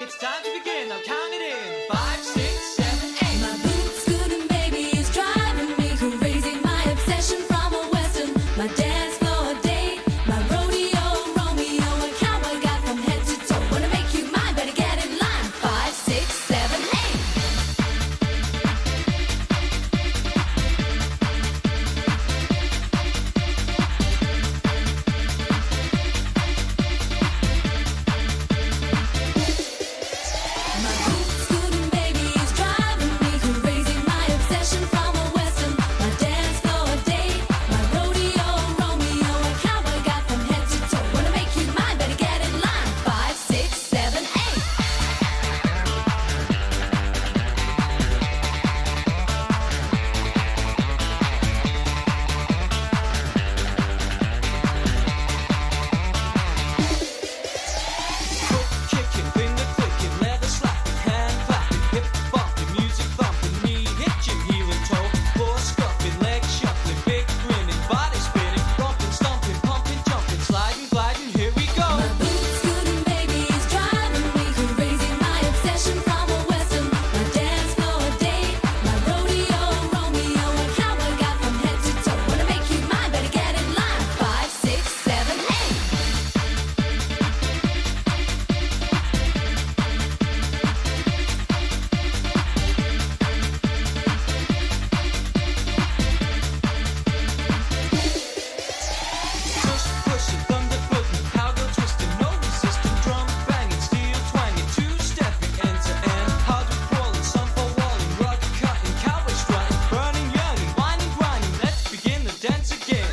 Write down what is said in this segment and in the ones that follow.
It's time to begin, now count it in. 5, 6, 7, 8. My boots good and baby is driving me crazy. My obsession from a western, my dance floor date, my rodeo Romeo, a cowboy got from head to toe. Wanna make you mine, better get in line. 5, 6, 7, 8. My boots good and baby is driving me crazy. My obsession from a western, my dance floor date, my rodeo Romeo, a cowboy got from head to toe. Wanna make you mine, better get in line. 5, 6, 7, 8. Kicking, finger clicking, leather slapping, hand clapping, hip bumping, music thumping, knee hitching, heel and toe, floor scuffing, legs shuffling, big grinning, body spinning, bumping, stumping, pumping, jumping, sliding, gliding, here we go. My boots good and baby is driving me crazy. My obsession from a western, my dance floor date, my rodeo Romeo, a cowboy got from head to toe. Wanna make you mine, better get in line. 5, 6, 7, 8. Push, pushing, thunder boogie, cowgirl twisting, no resisting, drum banging, steel twanging, two-stepping, end to end, hardwood crawling, sunfall walling, rug cutting, cowboy strutting, burning, yearning, whining, grinding. Let's begin the dance again.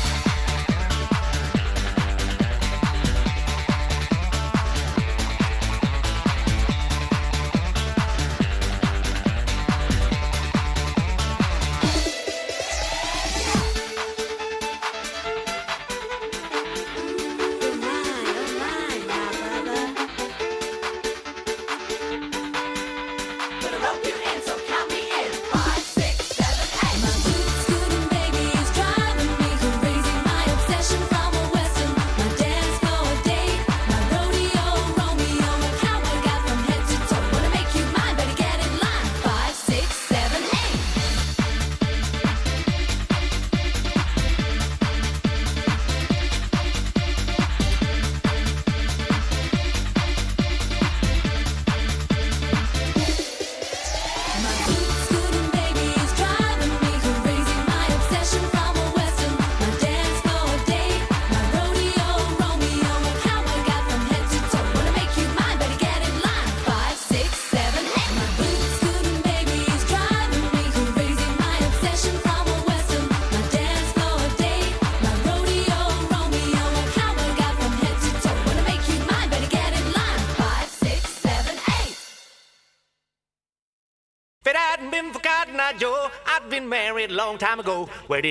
Put a rope you in, so count me in. 5, 6, 7, 8. My boots good and baby is driving me crazy. My obsession from a western, my dance floor date, my rodeo Romeo, a cowboy got from head to toe. Wanna make you mine, better get in line. 5, 6, 7, 8. My boots good and baby is driving me crazy. My obsession from a western, my dance floor date, my rodeo Romeo, a cowboy got from head to toe. Wanna make you mine, better get in line. 5, 6, 7, 8. My boots good and baby is driving me crazy. My obsession from a western, my dance floor date, my rodeo Romeo, a cowboy got from head to toe. Wanna make you mine, better get in line. 5, 6, 7, 8. If it hadn't been for Cotton Eye Joe, I'd been married a long time ago. Where did